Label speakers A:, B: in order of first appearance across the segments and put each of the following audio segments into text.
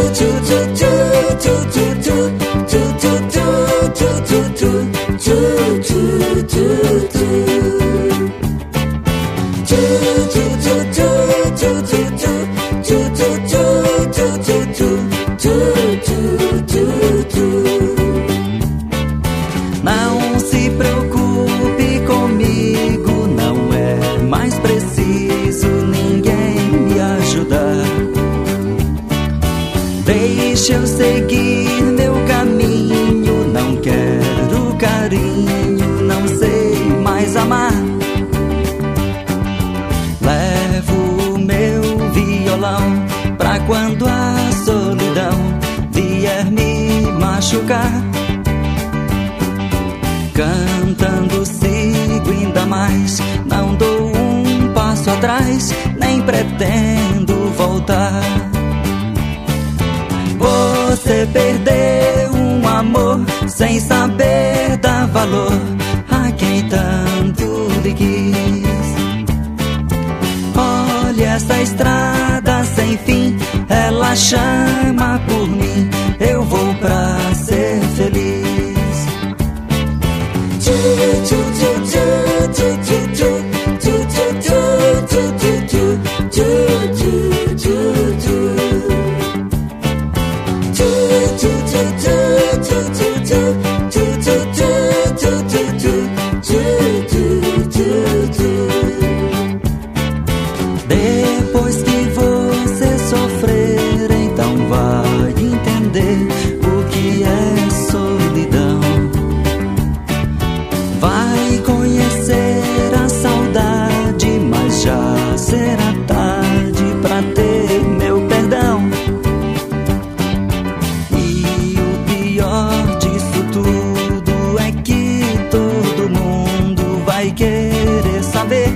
A: Não se preocupe comigo, não é mais preciso ninguém me ajudar. Deixa eu seguir meu caminho, não quero carinho, não sei mais amar. Levo o meu violão pra quando a solidão vier me machucar. Cantando sigo ainda mais, não dou um passo atrás, nem pretendo voltar. Você perdeu um amor sem saber dar valor a quem tanto lhe quis. Olha essa estrada sem fim, ela chama por mim, eu vou pra ser feliz. Depois que você sofrer, então vai entender o que é solidão. Vai conhecer a saudade, mas já será tarde pra ter meu perdão. E o pior disso tudo é que todo mundo vai querer saber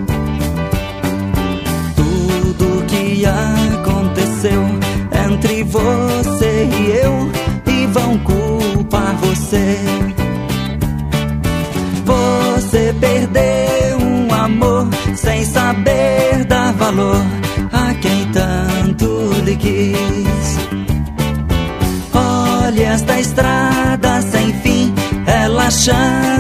A: tudo que aconteceu entre você e eu, e vão culpar você. Você perdeu um amor sem saber dar valor a quem tanto lhe quis. Olha esta estrada sem fim, ela chama